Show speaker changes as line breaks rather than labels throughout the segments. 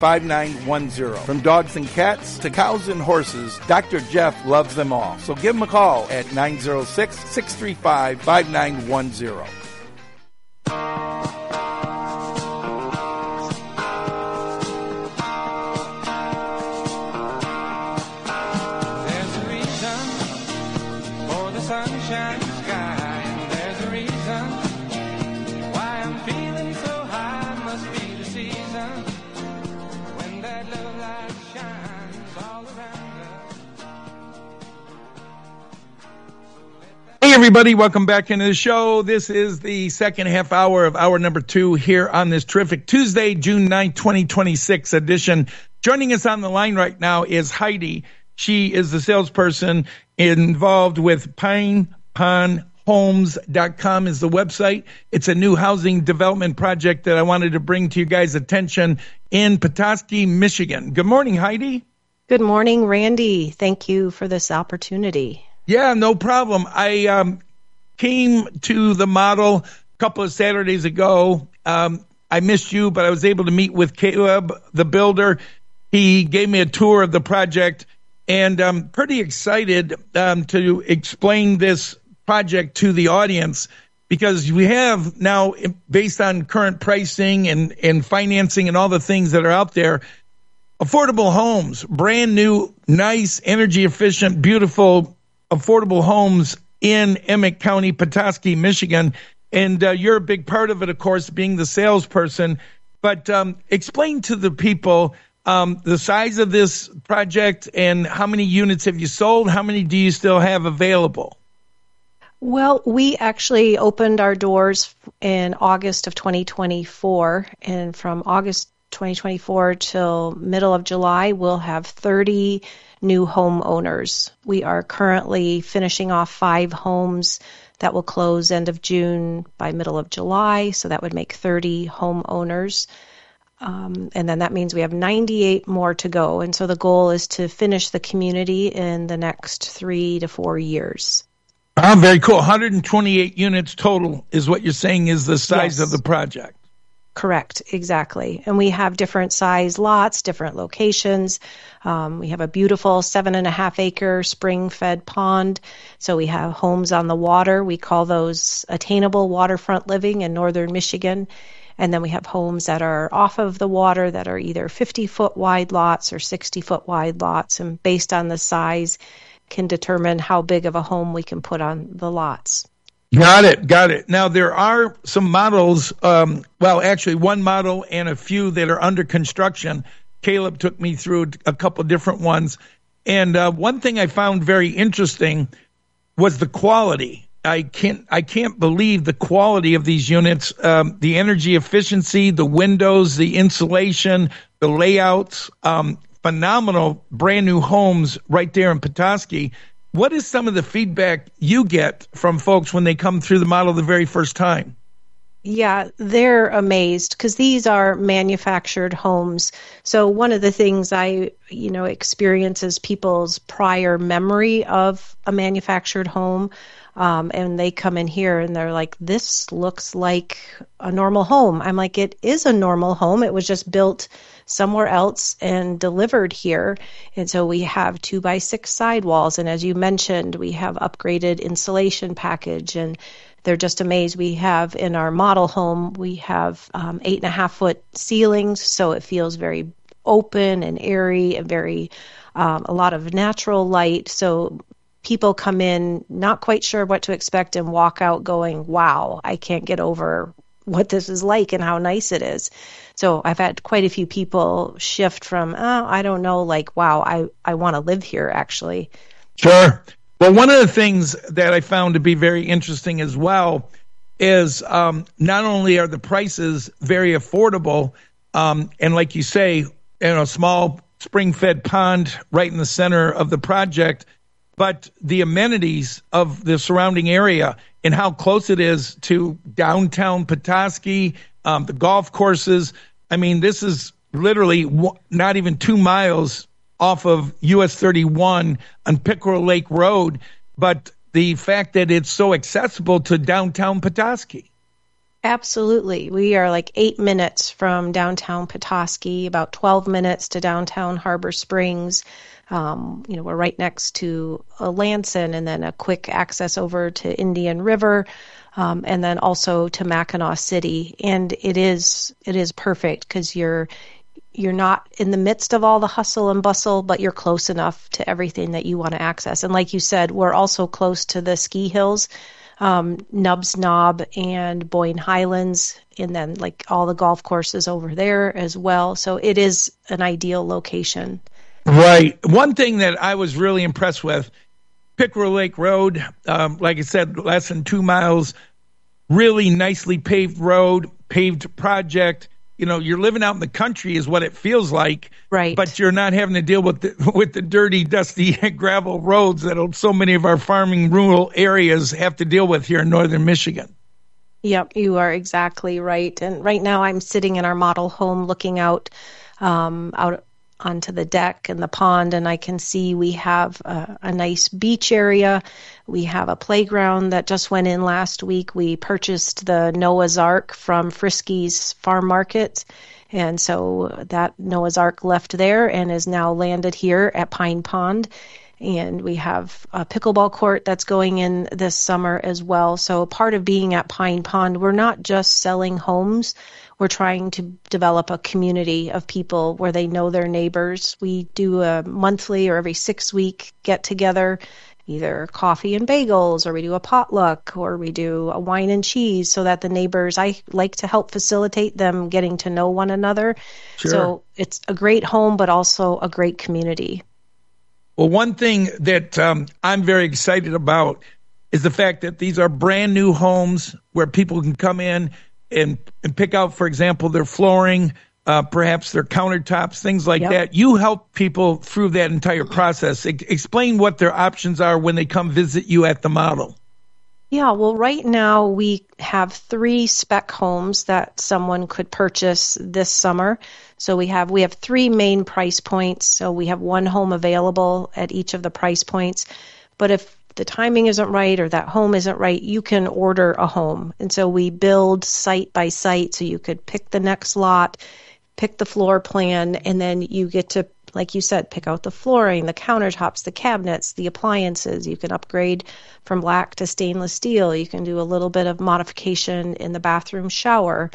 5910. From dogs and cats to cows and horses, Dr. Jeff loves them all. So give him a call at 906-635-5910.
There's a reason for the sunshine sky, and there's a reason why I'm feeling so high. Must be the season when that love light shines all around us.
Hey everybody, welcome back into the show. This is the second half hour of hour number 2 here on this terrific Tuesday, June 9th, 2026 edition. Joining us on the line right now is Heidi. She is the salesperson involved with PinePondHomes.com is the website. It's a new housing development project that I wanted to bring to you guys' attention in Petoskey, Michigan. Good morning, Heidi.
Good morning, Randy. Thank you for this opportunity.
Yeah, no problem. I came to the model a couple of Saturdays ago. I missed you, but I was able to meet with Caleb, the builder. He gave me a tour of the project, and I'm pretty excited to explain this project to the audience because we have now, based on current pricing and financing and all the things that are out there, affordable homes, brand new, nice, energy efficient, beautiful, affordable homes in Emmett County, Petoskey, Michigan. And you're a big part of it, of course, being the salesperson. But explain to the people the size of this project and how many units have you sold? How many do you still have available?
Well, we actually opened our doors in August of 2024, and from August 2024 till middle of July, we'll have 30 new homeowners. We are currently finishing off 5 homes that will close end of June by middle of July, so that would make 30 homeowners. And then that means we have 98 more to go. And so the goal is to finish the community in the next 3 to 4 years.
Oh, very cool. 128 units total is what you're saying is the size of the project.
Correct, exactly. And we have different size lots, different locations. We have a beautiful 7.5 acre spring-fed pond. So we have homes on the water. We call those attainable waterfront living in northern Michigan. And then we have homes that are off of the water that are either 50-foot wide lots or 60-foot wide lots. And based on the size, can determine how big of a home we can put on the lots.
Got it. Now, there are some models, actually one model and a few that are under construction. Caleb took me through a couple different ones. And one thing I found very interesting was the quality. I can't believe the quality of these units, the energy efficiency, the windows, the insulation, the layouts, phenomenal brand new homes right there in Petoskey. What is some of the feedback you get from folks when they come through the model the very first time?
Yeah, they're amazed because these are manufactured homes. So one of the things I, experience is people's prior memory of a manufactured home. And they come in here and they're like, this looks like a normal home. I'm like, it is a normal home. It was just built somewhere else and delivered here. And so we have 2x6 sidewalls. And as you mentioned, we have upgraded insulation package, and they're just amazed. We have in our model home, we have 8.5 foot ceilings. So it feels very open and airy and very, a lot of natural light. So people come in not quite sure what to expect and walk out going, wow, I can't get over what this is like and how nice it is. So I've had quite a few people shift from, I don't know, like, wow, I want to live here, actually.
Sure. Well, one of the things that I found to be very interesting as well is not only are the prices very affordable, and like you say, small spring-fed pond right in the center of the project, but the amenities of the surrounding area and how close it is to downtown Petoskey, the golf courses. I mean, this is literally not even 2 miles off of US 31 on Pickerel Lake Road, but the fact that it's so accessible to downtown Petoskey.
Absolutely. We are like 8 minutes from downtown Petoskey, about 12 minutes to downtown Harbor Springs. We're right next to Lansing, and then a quick access over to Indian River, and then also to Mackinac City. And it is perfect because you're not in the midst of all the hustle and bustle, but you're close enough to everything that you want to access. And like you said, we're also close to the ski hills. Nubbs Knob and Boyne Highlands, and then like all the golf courses over there as well. So it is an ideal location.
Right. One thing that I was really impressed with, Pickerel Lake Road, like I said, less than 2 miles, really nicely paved road, paved project. You're living out in the country is what it feels like,
right?
But you're not having to deal with the dirty, dusty gravel roads that so many of our farming rural areas have to deal with here in northern Michigan.
Yep, you are exactly right. And right now I'm sitting in our model home looking out onto the deck and the pond, and I can see we have a nice beach area. We have a playground that just went in last week. We purchased the Noah's Ark from Friskies Farm Market, and so that Noah's Ark left there and is now landed here at Pine Pond. And we have a pickleball court that's going in this summer as well. So part of being at Pine Pond, we're not just selling homes. We're trying to develop a community of people where they know their neighbors. We do a monthly or every 6-week get-together, either coffee and bagels, or we do a potluck, or we do a wine and cheese, so that the neighbors, I like to help facilitate them getting to know one another.
Sure.
So it's a great home, but also a great community.
Well, one thing that I'm very excited about is the fact that these are brand new homes where people can come in and pick out, for example, their flooring, perhaps their countertops, things like that. You help people through that entire process. Explain what their options are when they come visit you at the model.
Yeah, well, right now we have 3 spec homes that someone could purchase this summer. So we have 3 main price points. So we have 1 home available at each of the price points. But if the timing isn't right or that home isn't right, you can order a home. And so we build site by site, so you could pick the next lot, pick the floor plan, and then you get to, like you said, pick out the flooring, the countertops, the cabinets, the appliances. You can upgrade from black to stainless steel. You can do a little bit of modification in the bathroom shower.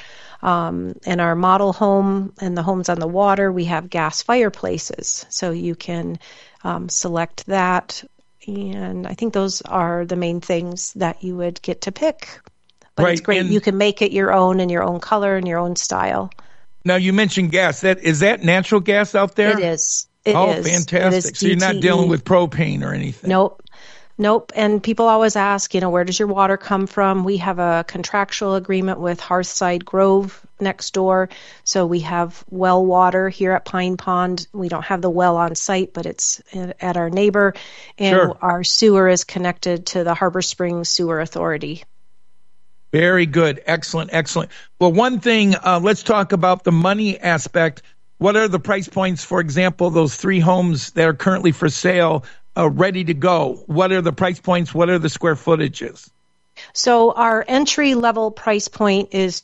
In our model home and the homes on the water, we have gas fireplaces. So you can select that. And I think those are the main things that you would get to pick. But
right.
It's great. And you can make it your own in your own color and your own style.
Now, you mentioned gas. Is that natural gas out there?
It is. It
is.
Fantastic.
It is so you're not dealing with propane or anything?
Nope. And people always ask, where does your water come from? We have a contractual agreement with Hearthside Grove next door. So we have well water here at Pine Pond. We don't have the well on site, but it's at our neighbor. And Our sewer is connected to the Harbor Springs Sewer Authority.
Very good. Excellent. Well, one thing, let's talk about the money aspect. What are the price points, for example, those 3 homes that are currently for sale, ready to go? What are the price points? What are the square footages?
So our entry level price point is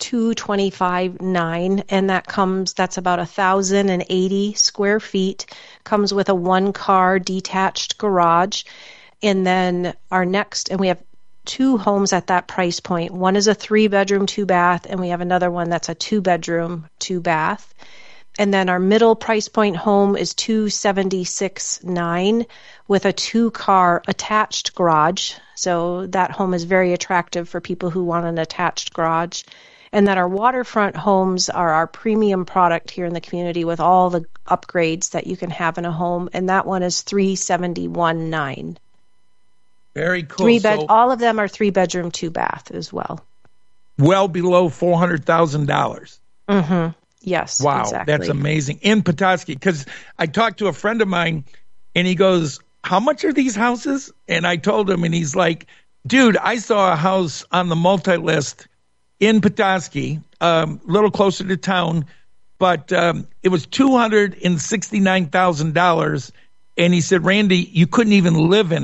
$225,900, and that's about 1,080 square feet. Comes with a 1-car detached garage. And then and we have 2 homes at that price point. One is a 3-bedroom, 2-bath, and we have another one that's a 2-bedroom, 2-bath. And then our middle price point home is $276,900 with a 2-car attached garage. So that home is very attractive for people who want an attached garage. And then our waterfront homes are our premium product here in the community with all the upgrades that you can have in a home. And that one is $371,900.
Very cool.
All of them are 3-bedroom, 2-bath as well.
Well below $400,000.
Mm-hmm. Yes.
Wow,
exactly.
That's amazing. In Petoskey, because I talked to a friend of mine, and he goes, "How much are these houses?" And I told him, and he's like, "Dude, I saw a house on the multi-list in Petoskey, a little closer to town, but it was $269,000." And he said, "Randy, you couldn't even live in it."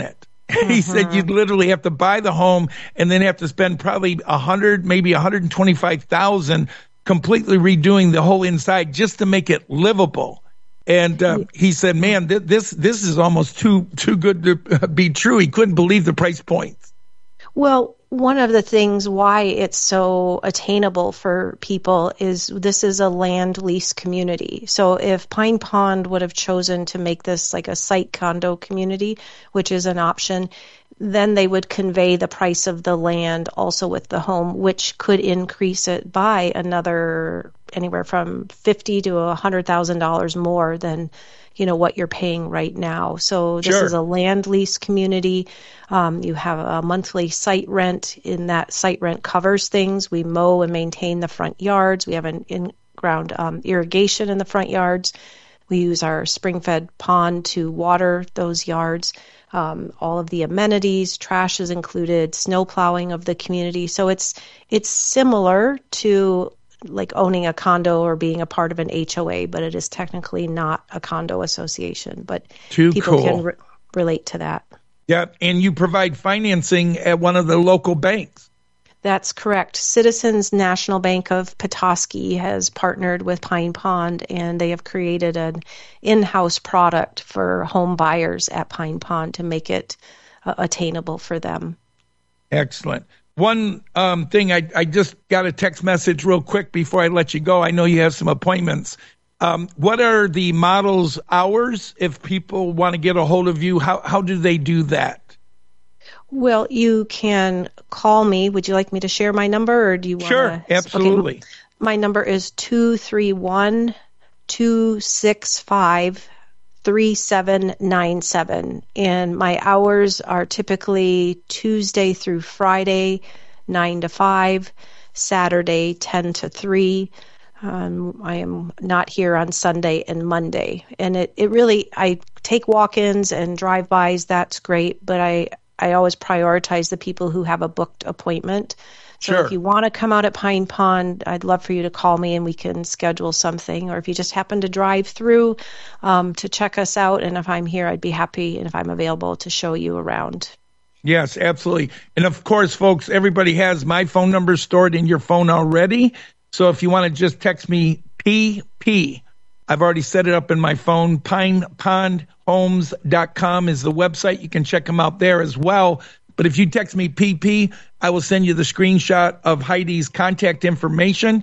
He said you'd literally have to buy the home and then have to spend probably $100,000, maybe $125,000 completely redoing the whole inside just to make it livable. And he said, man, this is almost too good to be true. He couldn't believe the price points.
Well, one of the things why it's so attainable for people is this is a land lease community. So if Pine Pond would have chosen to make this like a site condo community, which is an option, then they would convey the price of the land also with the home, which could increase it by another anywhere from $50,000 to $100,000 more than what you're paying right now. So this is a land lease community. You have a monthly site rent. In that site rent covers things. We mow and maintain the front yards. We have an in-ground irrigation in the front yards. We use our spring-fed pond to water those yards. All of the amenities, trash is included, snow plowing of the community. So it's similar to like owning a condo or being a part of an HOA, but it is technically not a condo association. But people can relate to that.
Yeah, and you provide financing at one of the local banks.
That's correct. Citizens National Bank of Petoskey has partnered with Pine Pond, and they have created an in-house product for home buyers at Pine Pond to make it attainable for them.
Excellent. One thing, I just got a text message real quick before I let you go. I know you have some appointments. What are the model's hours if people want to get a hold of you? How do they do that?
Well, you can call me. Would you like me to share my number, or do you want to?
Sure, absolutely.
Okay. My number is 231-265-3797, and my hours are typically Tuesday through Friday, 9 to 5, Saturday, 10 to 3. I am not here on Sunday and Monday. And it really, I take walk-ins and drive-bys, that's great, but I always prioritize the people who have a booked appointment. So if you want to come out at Pine Pond, I'd love for you to call me and we can schedule something. Or if you just happen to drive through to check us out, and if I'm here, I'd be happy, and if I'm available, to show you around.
Yes, absolutely. And of course, folks, everybody has my phone number stored in your phone already. So if you want to just text me PP, I've already set it up in my phone. PinePondHomes.com is the website. You can check them out there as well. But if you text me PP, I will send you the screenshot of Heidi's contact information,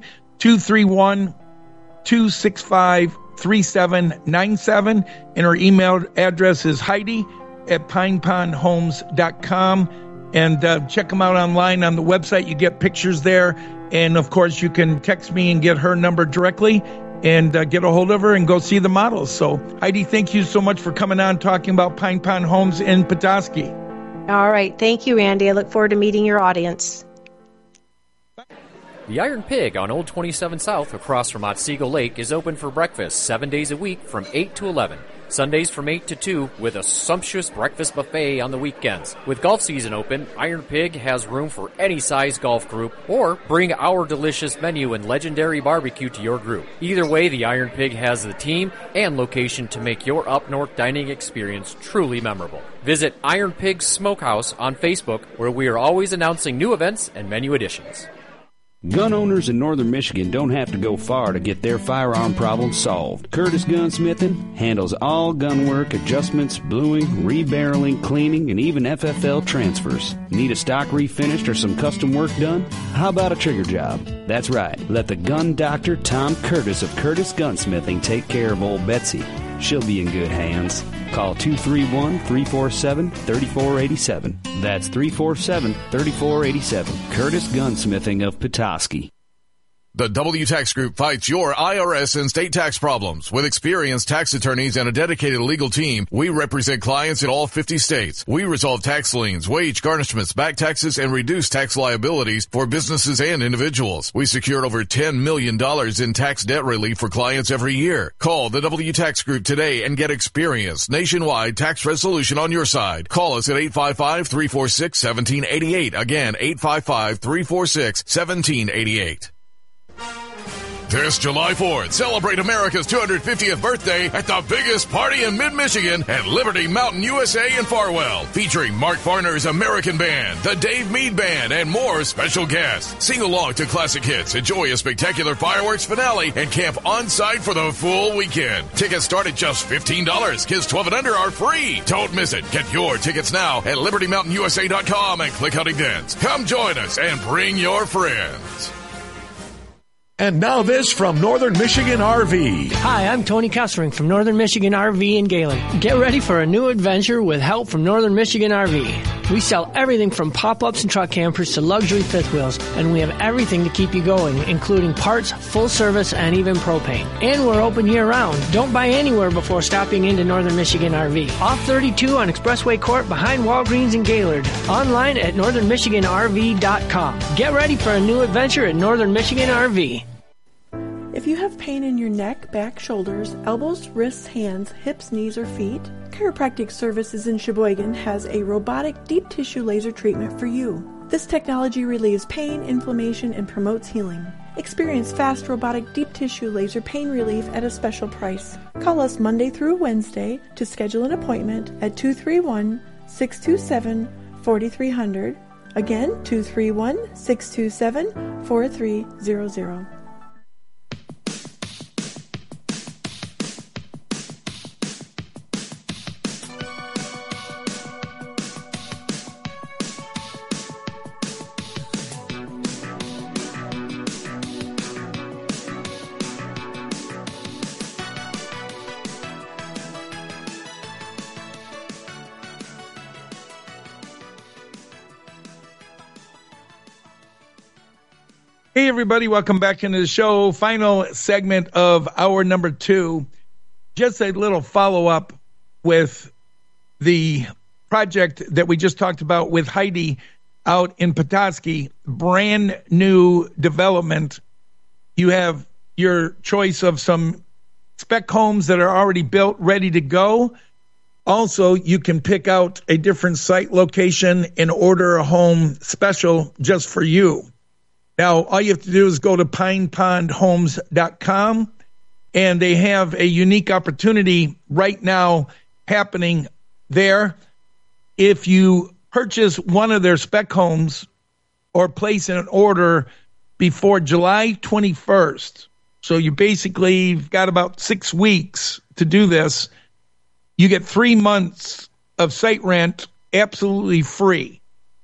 231-265-3797. And her email address is Heidi@PinePondHomes.com. And check them out online on the website. You get pictures there. And, of course, you can text me and get her number directly and get a hold of her and go see the models. So, Heidi, thank you so much for coming on talking about Pine Pond Homes in Petoskey.
All right. Thank you, Randy. I look forward to meeting your audience.
The Iron Pig on Old 27 South across from Otsego Lake is open for breakfast 7 days a week from 8 to 11. Sundays from 8 to 2 with a sumptuous breakfast buffet on the weekends. With golf season open, Iron Pig has room for any size golf group, or bring our delicious menu and legendary barbecue to your group. Either way, the Iron Pig has the team and location to make your up-north dining experience truly memorable. Visit Iron Pig Smokehouse on Facebook, where we are always announcing new events and menu additions.
Gun owners in northern Michigan don't have to go far to get their firearm problems solved. Curtis Gunsmithing handles all gun work, adjustments, bluing, rebarreling, cleaning, and even FFL transfers. Need a stock refinished or some custom work done? How about a trigger job? That's right. Let the gun doctor Tom Curtis of Curtis Gunsmithing take care of old Betsy. She'll be in good hands. Call 231-347-3487. That's 347-3487. Curtis Gunsmithing of Petoskey.
The WTax Group fights your IRS and state tax problems. With experienced tax attorneys and a dedicated legal team, we represent clients in all 50 states. We resolve tax liens, wage garnishments, back taxes, and reduce tax liabilities for businesses and individuals. We secured over $10 million in tax debt relief for clients every year. Call the WTax Group today and get experienced nationwide tax resolution on your side. Call us at 855-346-1788. Again, 855-346-1788. This July 4th, celebrate America's 250th birthday at the biggest party in mid-Michigan at Liberty Mountain USA in Farwell, featuring Mark Farner's American Band, the Dave Mead Band, and more special guests. Sing along to classic hits, enjoy a spectacular fireworks finale, and camp on-site for the full weekend. Tickets start at just $15. Kids 12 and under are free. Don't miss it. Get your tickets now at LibertyMountainUSA.com and click on events. Come join us and bring your friends.
And now this from Northern Michigan RV.
Hi, I'm Tony Kessering from Northern Michigan RV in Galen. Get ready for a new adventure with help from Northern Michigan RV. We sell everything from pop-ups and truck campers to luxury fifth wheels, and we have everything to keep you going, including parts, full service, and even propane. And we're open year-round. Don't buy anywhere before stopping into Northern Michigan RV. Off 32 on Expressway Court behind Walgreens in Gaylord. Online at northernmichiganrv.com. Get ready for a new adventure at Northern Michigan RV.
If you have pain in your neck, back, shoulders, elbows, wrists, hands, hips, knees, or feet, Chiropractic Services in Sheboygan has a robotic deep tissue laser treatment for you. This technology relieves pain, inflammation, and promotes healing. Experience fast robotic deep tissue laser pain relief at a special price. Call us Monday through Wednesday to schedule an appointment at 231-627-4300. Again, 231-627-4300.
Hey, everybody. Welcome back into the show. Final segment of hour number 2. Just a little follow-up with the project that we just talked about with Heidi out in Petoskey. Brand new development. You have your choice of some spec homes that are already built, ready to go. Also, you can pick out a different site location and order a home special just for you. Now, all you have to do is go to pinepondhomes.com, and they have a unique opportunity right now happening there. If you purchase one of their spec homes or place an order before July 21st, so you basically got about 6 weeks to do this, you get 3 months of site rent absolutely free.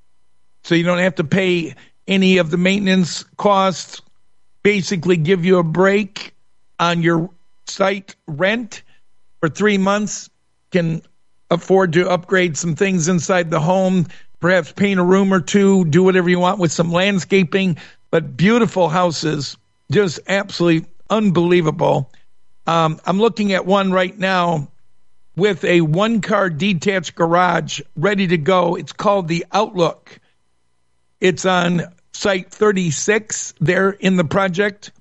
So you don't have to pay any of the maintenance costs, basically give you a break on your site rent for 3 months, can afford to upgrade some things inside the home, perhaps paint a room or two, do whatever you want with some landscaping, but beautiful houses, just absolutely unbelievable. I'm looking at one right now with a one-car detached garage ready to go. It's called the Outlook. It's on site 36 there in the project.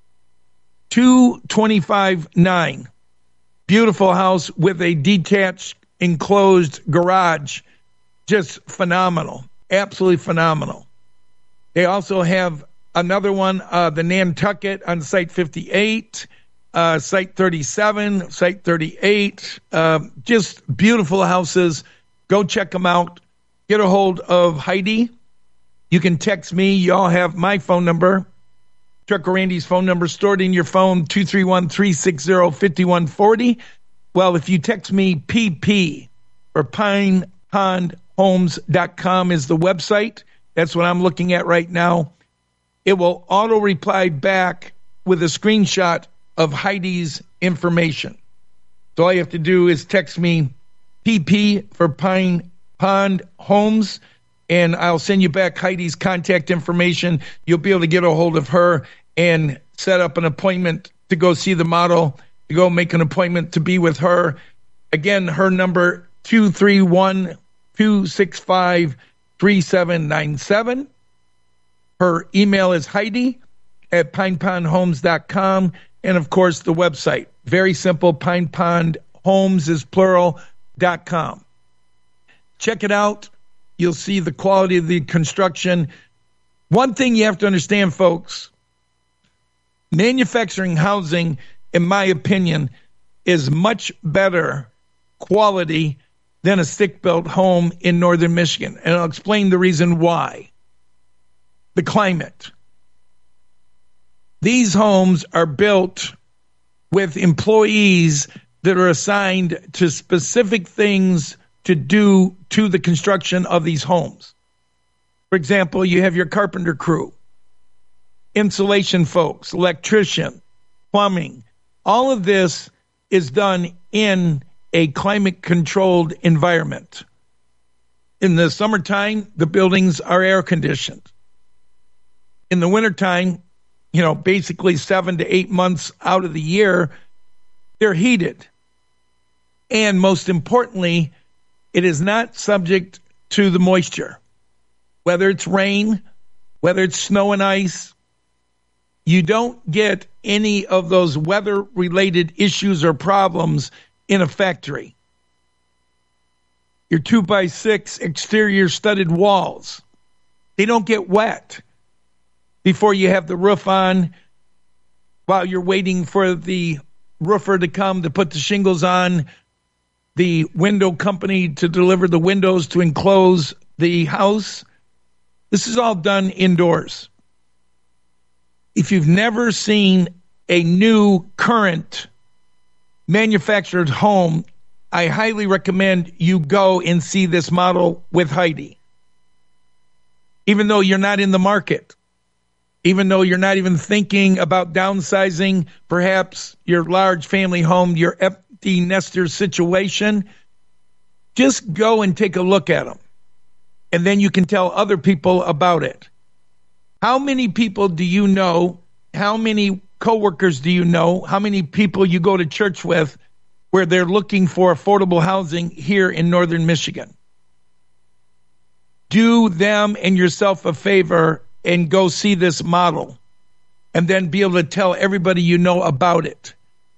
225-9. Beautiful house with a detached enclosed garage. Just phenomenal. Absolutely phenomenal. They also have another one, the Nantucket on site 58, site 37, site 38. Just beautiful houses. Go check them out. Get a hold of Heidi. You can text me. You all have my phone number, Trucker Randy's phone number stored in your phone, 231-360-5140. Well, if you text me PP or pinepondhomes.com is the website. That's what I'm looking at right now. It will auto-reply back with a screenshot of Heidi's information. So all you have to do is text me PP for Pine Pond Homes, and I'll send you back Heidi's contact information. You'll be able to get a hold of her and set up an appointment to go see the model, to go make an appointment to be with her. Again, her number, 231-265-3797. Her email is Heidi at pinepondhomes.com. And, of course, the website. Very simple, pinepondhomes is plural.com. Check it out. You'll see the quality of the construction. One thing you have to understand, folks, Manufacturing housing, in my opinion, is much better quality than a stick-built home in northern Michigan. And I'll explain the reason why. The climate. These homes are built with employees that are assigned to specific things to do to the construction of these homes. For example, you have your carpenter crew, insulation folks, electrician, plumbing. All of this is done in a climate-controlled environment. In the summertime, the buildings are air-conditioned. In the wintertime, basically 7 to 8 months out of the year, they're heated. And most importantly, it is not subject to the moisture. Whether it's rain, whether it's snow and ice, you don't get any of those weather-related issues or problems in a factory. Your 2x6 exterior studded walls, they don't get wet before you have the roof on, while you're waiting for the roofer to come to put the shingles on, the window company to deliver the windows to enclose the house. This is all done indoors. If you've never seen a new current manufactured home, I highly recommend you go and see this model with Heidi. Even though you're not in the market, even though you're not even thinking about downsizing, perhaps your large family home, your empty nester situation, just go and take a look at them. And then you can tell other people about it. How many people do you know? How many coworkers do you know? How many people you go to church with where they're looking for affordable housing here in northern Michigan? Do them and yourself a favor and go see this model, and then be able to tell everybody you know about it.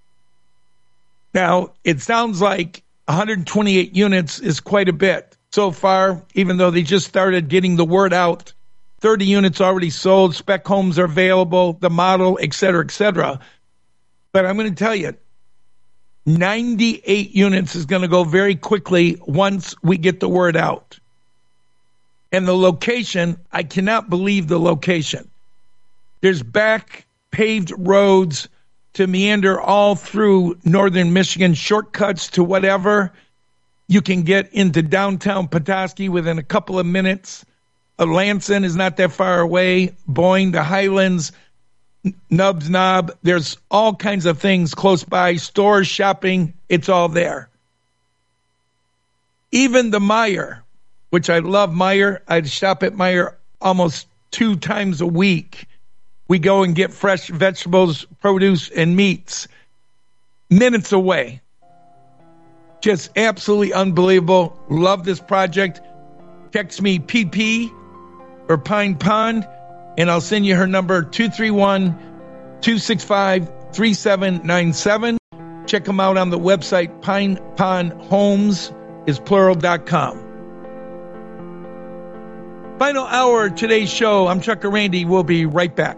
Now, it sounds like 128 units is quite a bit so far, even though they just started getting the word out. 30 units already sold, spec homes are available, the model, et cetera, et cetera. But I'm going to tell you, 98 units is going to go very quickly once we get the word out. And the location, I cannot believe the location. There's back paved roads to meander all through northern Michigan, shortcuts to whatever. You can get into downtown Petoskey within a couple of minutes. Lansing is not that far away. Boyne, the Highlands, Nubs Knob. There's all kinds of things close by. Stores, shopping, it's all there. Even the Meijer, which I love Meijer. I shop at Meijer almost 2 times a week. We go and get fresh vegetables, produce, and meats minutes away. Just absolutely unbelievable. Love this project. Text me PP or Pine Pond, and I'll send you her number, 231-265-3797. Check them out on the website, pinepondhomes.com. Final hour of today's show. I'm Trucker Randy. We'll be right back.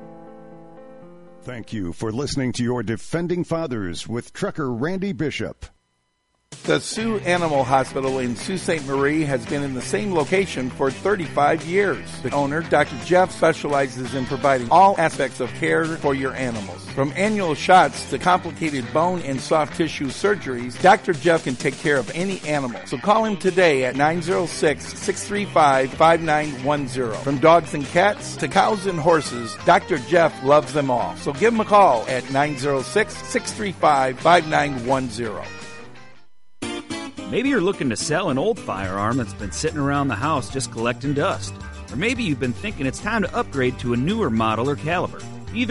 Thank you for listening to your Defending Fathers with Trucker Randy Bishop.
The Sioux Animal Hospital in Sault Ste. Marie has been in the same location for 35 years. The owner, Dr. Jeff, specializes in providing all aspects of care for your animals. From annual shots to complicated bone and soft tissue surgeries, Dr. Jeff can take care of any animal. So call him today at 906-635-5910. From dogs and cats to cows and horses, Dr. Jeff loves them all. So give him a call at 906-635-5910.
Maybe you're looking to sell an old firearm that's been sitting around the house just collecting dust. Or maybe you've been thinking it's time to upgrade to a newer model or caliber.